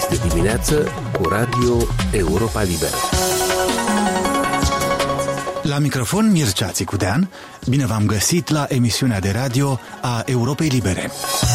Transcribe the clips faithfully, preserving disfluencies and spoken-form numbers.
de dimineață cu Radio Europa Liberă. La microfon Mircea Țicudean, bine v-am găsit la emisiunea de radio a Europei Libere.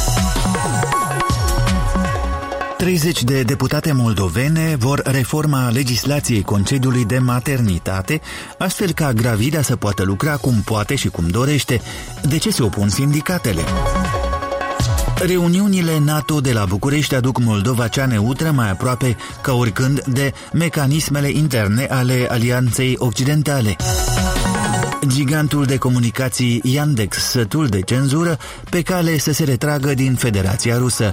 treizeci de deputate moldovene vor reforma legislației concediului de maternitate, astfel ca gravida să poată lucra cum poate și cum dorește. De ce se opun sindicatele? Reuniunile NATO de la București aduc Moldova cea neutră mai aproape ca oricând de mecanismele interne ale Alianței Occidentale. Gigantul de comunicații Yandex, sătul de cenzură, pe cale să se retragă din Federația Rusă.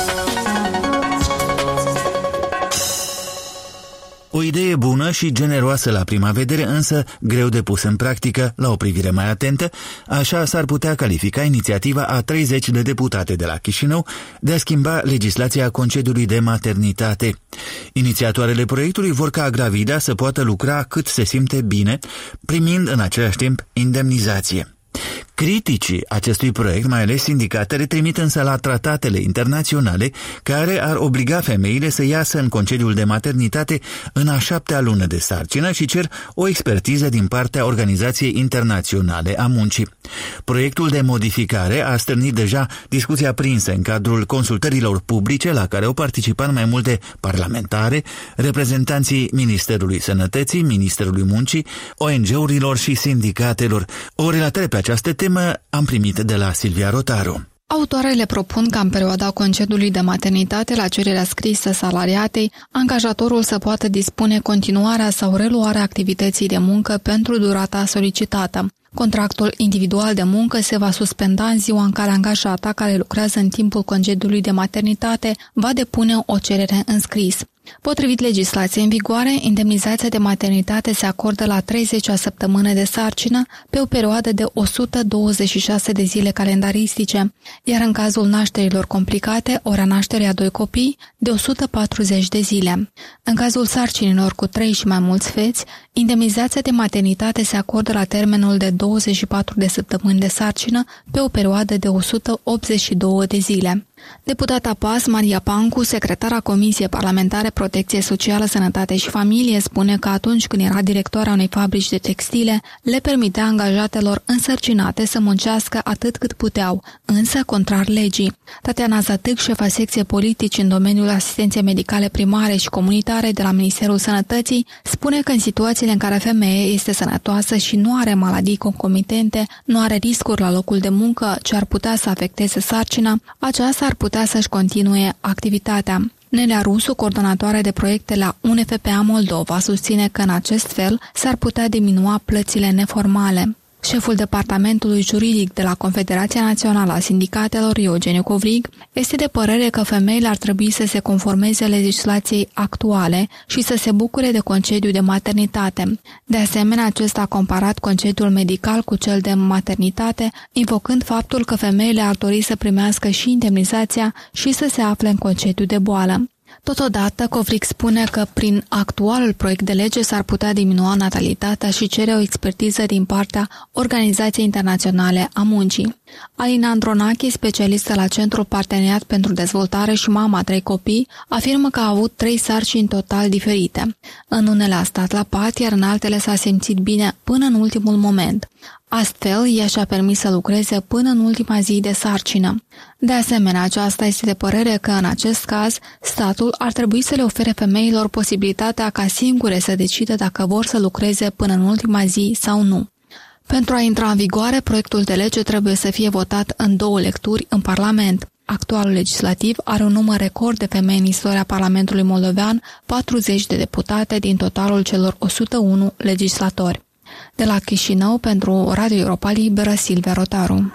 O idee bună și generoasă la prima vedere, însă greu de pus în practică la o privire mai atentă, așa s-ar putea califica inițiativa a treizeci de deputate de la Chișinău de a schimba legislația concediului de maternitate. Inițiatoarele proiectului vor ca gravida să poată lucra cât se simte bine, primind în același timp indemnizație. Criticii acestui proiect, mai ales sindicatele, trimit însă la tratatele internaționale care ar obliga femeile să iasă în concediul de maternitate în a șaptea lună de sarcină și cer o expertiză din partea Organizației Internaționale a Muncii. Proiectul de modificare a stârnit deja discuții aprinse în cadrul consultărilor publice la care au participat mai multe parlamentare, reprezentanții Ministerului Sănătății, Ministerului Muncii, O N G-urilor și sindicatelor. O relatare pe această temă am primit de la Silvia Rotaru. Autoarele propun ca în perioada concediului de maternitate, la cererea scrisă salariatei, angajatorul să poată dispune continuarea sau reluarea activității de muncă pentru durata solicitată. Contractul individual de muncă se va suspenda în ziua în care angajata care lucrează în timpul concediului de maternitate va depune o cerere în scris. Potrivit legislației în vigoare, indemnizația de maternitate se acordă la treizecea săptămână de sarcină pe o perioadă de o sută douăzeci și șase de zile calendaristice, iar în cazul nașterilor complicate, ora nașterii a doi copii, de o sută patruzeci de zile. În cazul sarcinilor cu trei și mai mulți feți, indemnizația de maternitate se acordă la termenul de douăzeci și patru de săptămâni de sarcină pe o perioadă de o sută optzeci și două de zile. Deputata P A S, Maria Pancu, secretara Comisiei Parlamentare Protecție Socială, Sănătate și Familie, spune că atunci când era directoarea unei fabrici de textile, le permitea angajatelor însărcinate să muncească atât cât puteau, însă contrar legii. Tatiana Zatâc, șefa secției politici în domeniul asistenței medicale primare și comunitare de la Ministerul Sănătății, spune că în situațiile în care femeia este sănătoasă și nu are maladii concomitente, nu are riscuri la locul de muncă ce ar putea să afecteze sarcina, aceasta ar putea să-și continue activitatea. Nelea Rusu, coordonatoare de proiecte la U N F P A Moldova, susține că în acest fel s-ar putea diminua plățile neformale. Șeful departamentului juridic de la Confederația Națională a Sindicatelor, Eugeniu Covrig, este de părere că femeile ar trebui să se conformeze legislației actuale și să se bucure de concediu de maternitate. De asemenea, acesta a comparat concediul medical cu cel de maternitate, invocând faptul că femeile ar dori să primească și indemnizația și să se afle în concediu de boală. Totodată, Covrig spune că prin actualul proiect de lege s-ar putea diminua natalitatea și cere o expertiză din partea Organizației Internaționale a Muncii. Alina Andronache, specialistă la Centrul Parteneriat pentru Dezvoltare și mama a trei copii, afirmă că a avut trei sarcini total diferite. În unele a stat la pat, iar în altele s-a simțit bine până în ultimul moment. Astfel, ea și-a permis să lucreze până în ultima zi de sarcină. De asemenea, aceasta este de părere că, în acest caz, statul ar trebui să le ofere femeilor posibilitatea ca singure să decidă dacă vor să lucreze până în ultima zi sau nu. Pentru a intra în vigoare, proiectul de lege trebuie să fie votat în două lecturi în Parlament. Actualul legislativ are un număr record de femei în istoria Parlamentului moldovean, patruzeci de deputate din totalul celor o sută unu legislatori. De la Chișinău, pentru Radio Europa Liberă, Silvia Rotaru.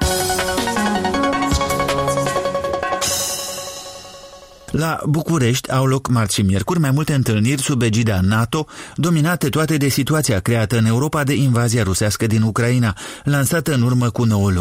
La București au loc marți și miercuri mai multe întâlniri sub egida NATO, dominate toate de situația creată în Europa de invazia rusească din Ucraina, lansată în urmă cu nouă luni.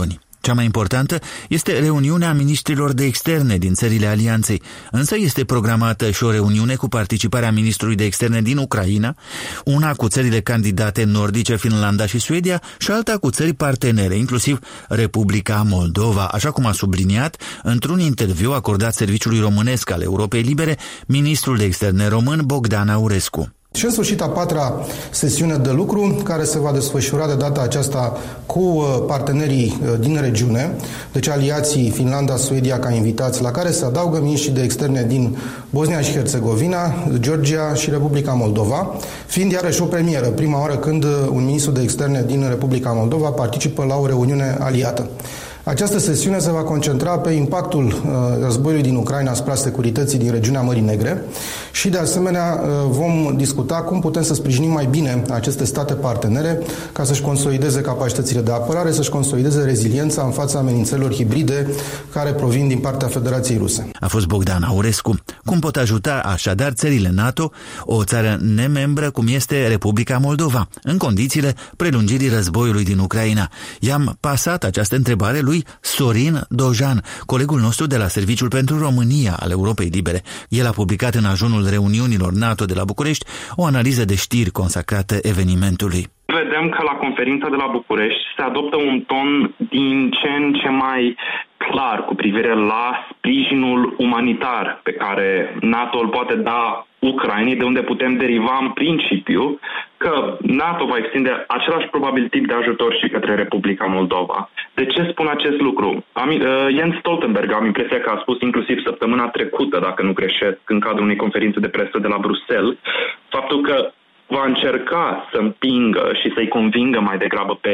Cea mai importantă este reuniunea ministrilor de externe din țările alianței, însă este programată și o reuniune cu participarea ministrului de externe din Ucraina, una cu țările candidate nordice, Finlanda și Suedia, și alta cu țări partenere, inclusiv Republica Moldova, așa cum a subliniat într-un interviu acordat Serviciului Românesc al Europei Libere ministrul de externe român Bogdan Aurescu. Și în sfârșit a patra sesiune de lucru, care se va desfășura de data aceasta cu partenerii din regiune, deci aliații Finlanda, Suedia ca invitați, la care se adaugă miniștrii de externe din Bosnia și Herțegovina, Georgia și Republica Moldova, fiind iarăși o premieră, prima oară când un ministru de externe din Republica Moldova participă la o reuniune aliată. Această sesiune se va concentra pe impactul uh, războiului din Ucraina asupra securității din regiunea Mării Negre și, de asemenea, uh, vom discuta cum putem să sprijinim mai bine aceste state partenere ca să-și consolideze capacitățile de apărare, să-și consolideze reziliența în fața amenințărilor hibride care provin din partea Federației Ruse. A fost Bogdan Aurescu. Cum pot ajuta așadar țările NATO, o țară nemembră cum este Republica Moldova, în condițiile prelungirii războiului din Ucraina? I-am pasat această întrebare lui Sorin Dojan, colegul nostru de la Serviciul pentru România al Europei Libere. El a publicat în ajunul reuniunilor NATO de la București o analiză de știri consacrată evenimentului. Vedem că la conferința de la București se adoptă un ton din ce în ce mai clar cu privire la sprijinul umanitar pe care NATO îl poate da Ucrainei, de unde putem deriva în principiu că NATO va extinde același probabil tip de ajutor și către Republica Moldova. De ce spun acest lucru? Am, uh, Jens Stoltenberg, am impresia că a spus inclusiv săptămâna trecută, dacă nu greșesc, în cadrul unei conferințe de presă de la Bruxelles, faptul că va încerca să împingă și să-i convingă mai degrabă pe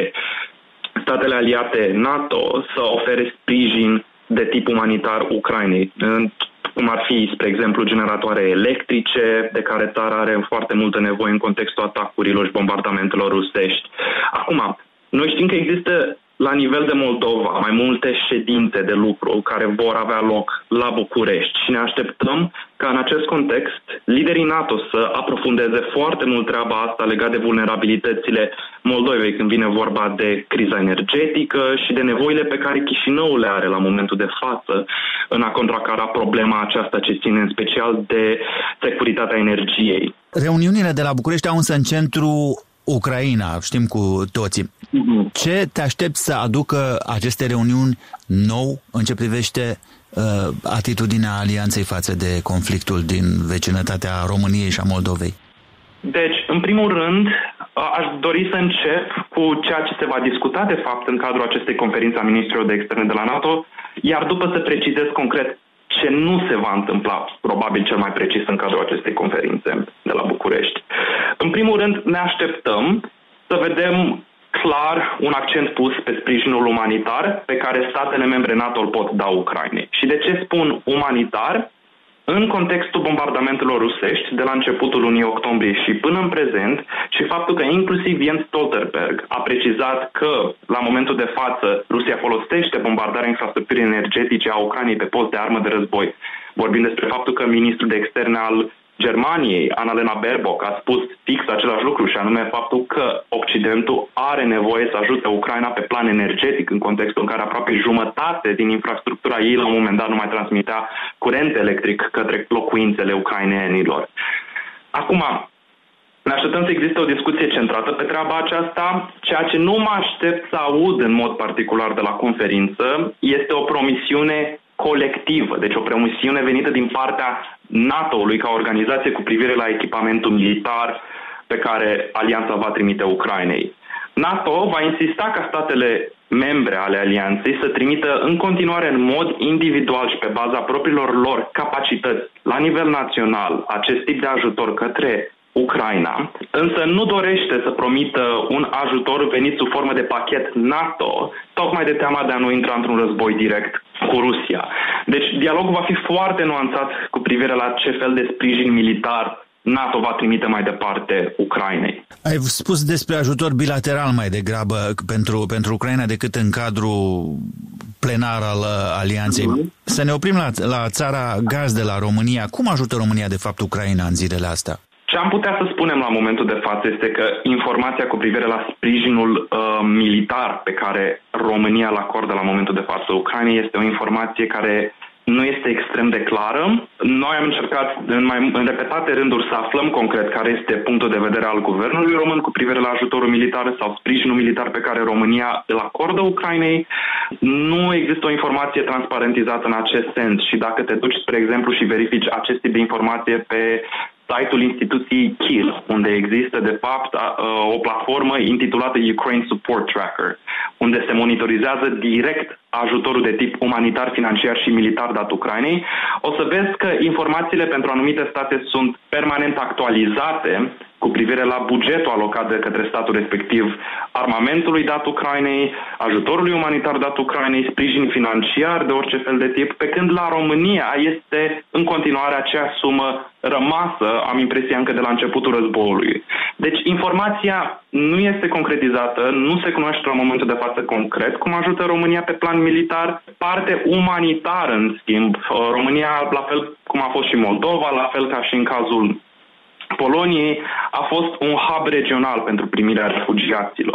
statele aliate NATO să ofere sprijin de tip umanitar Ucrainei, cum ar fi, spre exemplu, generatoare electrice, de care țara are foarte multă nevoie în contextul atacurilor și bombardamentelor rusești. Acum, noi știm că există la nivel de Moldova mai multe ședințe de lucru care vor avea loc la București și ne așteptăm ca în acest context liderii NATO să aprofundeze foarte mult treaba asta legat de vulnerabilitățile Moldovei când vine vorba de criza energetică și de nevoile pe care Chișinăul le are la momentul de față în a contracara problema aceasta ce ține în special de securitatea energiei. Reuniunile de la București au însă în centru Ucraina, știm cu toții. Ce te aștepți să aducă aceste reuniuni nou în ce privește uh, atitudinea alianței față de conflictul din vecinătatea României și a Moldovei? Deci, în primul rând, aș dori să încep cu ceea ce se va discuta, de fapt, în cadrul acestei conferințe a ministrilor de externe de la NATO, iar după să precizez concret ce nu se va întâmpla, probabil cel mai precis în cadrul acestei conferințe de la București. În primul rând, ne așteptăm să vedem clar un accent pus pe sprijinul umanitar pe care statele membre NATO îl pot da Ucrainei. Și de ce spun umanitar? În contextul bombardamentelor rusești de la începutul lunii octombrie și până în prezent și faptul că inclusiv Jens Stoltenberg a precizat că la momentul de față Rusia folosește bombardarea infrastructurii energetice a Ucrainei pe post de armă de război, vorbind despre faptul că ministrul de externe al Germaniei, Annalena Baerbock, a spus fix același lucru și anume faptul că Occidentul are nevoie să ajute Ucraina pe plan energetic în contextul în care aproape jumătate din infrastructura ei la un moment dat nu mai transmitea curent electric către locuințele ucrainenilor. Acum, ne așteptăm să existe o discuție centrată pe treaba aceasta. Ceea ce nu mă aștept să aud în mod particular de la conferință este o promisiune colectivă, deci o promisiune venită din partea NATO-ului ca organizație cu privire la echipamentul militar pe care alianța va trimite Ucrainei. NATO va insista ca statele membre ale alianței să trimită în continuare în mod individual și pe baza propriilor lor capacități la nivel național acest tip de ajutor către Ucraina, însă nu dorește să promită un ajutor venit sub formă de pachet NATO, tocmai de teama de a nu intra într-un război direct cu Rusia. Deci dialogul va fi foarte nuanțat cu privire la ce fel de sprijin militar NATO va trimite mai departe Ucrainei. Ai spus despre ajutor bilateral mai degrabă pentru, pentru Ucraina decât în cadrul plenar al alianței. Mm-hmm. Să ne oprim la, la țara gazdă, la România. Cum ajută România de fapt Ucraina în zilele astea? Ce am putea să spunem la momentul de față este că informația cu privire la sprijinul uh, militar pe care România îl acordă la momentul de față Ucrainei este o informație care nu este extrem de clară. Noi am încercat în, mai, în repetate rânduri să aflăm concret care este punctul de vedere al guvernului român cu privire la ajutorul militar sau sprijinul militar pe care România îl acordă Ucrainei. Nu există o informație transparentizată în acest sens și dacă te duci, spre exemplu, și verifici acest tip de informație pe site-ul instituției Kiel, unde există, de fapt, o platformă intitulată Ukraine Support Tracker, unde se monitorizează direct ajutorul de tip umanitar, financiar și militar dat Ucrainei, o să vezi că informațiile pentru anumite state sunt permanent actualizate cu privire la bugetul alocat de către statul respectiv, armamentului dat Ucrainei, ajutorului umanitar dat Ucrainei, sprijin financiar de orice fel de tip, pe când la România este în continuare acea sumă rămasă, am impresia încă de la începutul războiului. Deci informația nu este concretizată, nu se cunoaște la momentul de față concret cum ajută România pe plan militar. Parte umanitară, în schimb, România, la fel cum a fost și Moldova, la fel ca și în cazul Poloniei, a fost un hub regional pentru primirea refugiaților.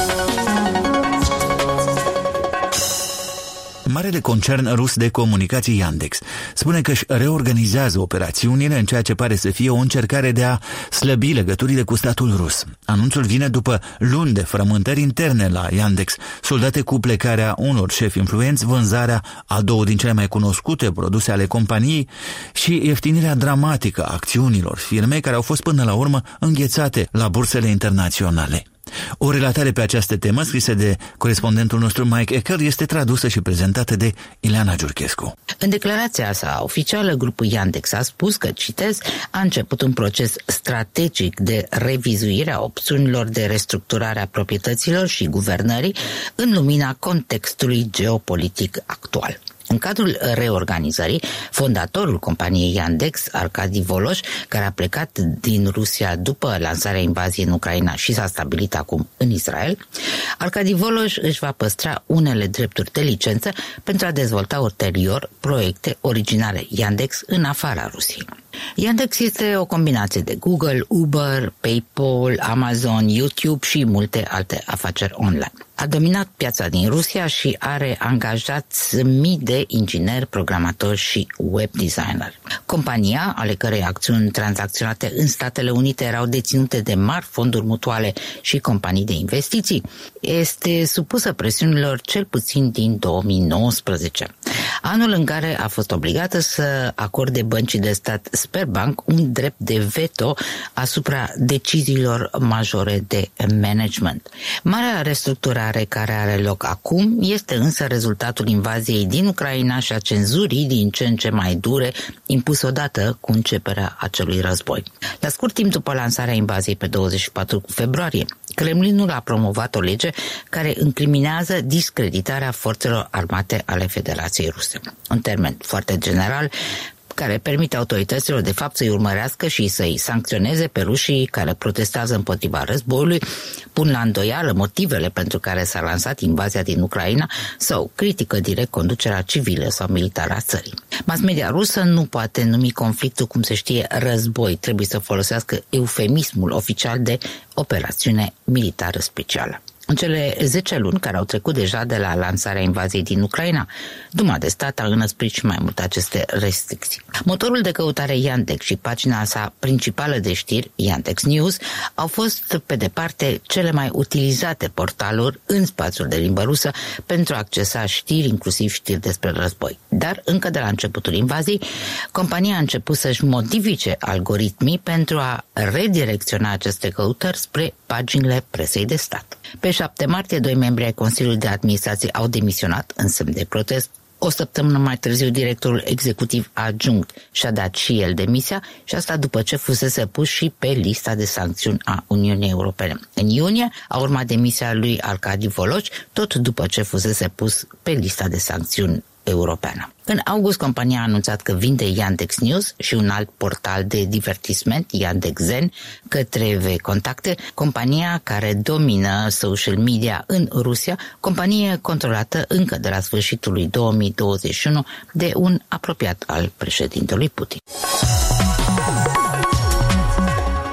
Marele concern rus de comunicații Yandex spune că își reorganizează operațiunile în ceea ce pare să fie o încercare de a slăbi legăturile cu statul rus. Anunțul vine după luni de frământări interne la Yandex, soldate cu plecarea unor șefi influenți, vânzarea a două din cele mai cunoscute produse ale companiei și ieftinirea dramatică a acțiunilor firmei care au fost până la urmă înghețate la bursele internaționale. O relatare pe această temă, scrisă de corespondentul nostru Mike Ecker, este tradusă și prezentată de Ileana Giurchescu. În declarația sa oficială, grupul Yandex a spus că, citez, a început un proces strategic de revizuire a opțiunilor de restructurare a proprietăților și guvernării în lumina contextului geopolitic actual. În cadrul reorganizării, fondatorul companiei Yandex, Arkadi Voloș, care a plecat din Rusia după lansarea invaziei în Ucraina și s-a stabilit acum în Israel, Arkadi Voloș își va păstra unele drepturi de licență pentru a dezvolta ulterior proiecte originale Yandex în afara Rusiei. Yandex este o combinație de Google, Uber, PayPal, Amazon, YouTube și multe alte afaceri online. A dominat piața din Rusia și are angajați mii de ingineri, programatori și web designer. Compania, ale cărei acțiuni tranzacționate în Statele Unite erau deținute de mari fonduri mutuale și companii de investiții, este supusă presiunilor cel puțin din două mii nouăsprezece, anul în care a fost obligată să acorde băncii de stat Sberbank un drept de veto asupra deciziilor majore de management. Marea restructurare care are loc acum este însă rezultatul invaziei din Ucraina și a cenzurii din ce în ce mai dure impus odată cu începerea acelui război. La scurt timp după lansarea invaziei pe douăzeci și patru februarie, Kremlinul a promovat o lege care incriminează discreditarea forțelor armate ale Federației Ruse. Un termen foarte general care permite autorităților de fapt să-i urmărească și să-i sancționeze pe rușii care protestează împotriva războiului, pun la îndoială motivele pentru care s-a lansat invazia din Ucraina sau critică direct conducerea civilă sau militară a țării. Mass media rusă nu poate numi conflictul, cum se știe, război, trebuie să folosească eufemismul oficial de operațiune militară specială. În cele zece luni care au trecut deja de la lansarea invaziei din Ucraina, Duma de stat a înăsprit și mai mult aceste restricții. Motorul de căutare Yandex și pagina sa principală de știri, Yandex News, au fost pe departe cele mai utilizate portaluri în spațiul de limbă rusă pentru a accesa știri, inclusiv știri despre război. Dar încă de la începutul invaziei, compania a început să-și modifice algoritmii pentru a redirecționa aceste căutări spre paginile presei de stat. Pe șapte martie, doi membri ai Consiliului de Administrație au demisionat în semn de protest. O săptămână mai târziu, directorul executiv adjunct și-a dat și el demisia și asta după ce fusese pus și pe lista de sancțiuni a Uniunii Europene. În iunie a urmat demisia lui Arkadi Voloș, tot după ce fusese pus pe lista de sancțiuni europeană. În august, compania a anunțat că vinde Yandex News și un alt portal de divertisment, Yandex Zen, către VKontacte, compania care domină social media în Rusia, companie controlată încă de la sfârșitul lui două mii douăzeci și unu de un apropiat al președintelui Putin.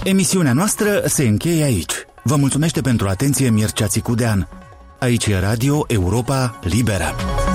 Emisiunea noastră se încheie aici. Vă mulțumește pentru atenție Mircea Țicudean. Aici e Radio Europa Liberă.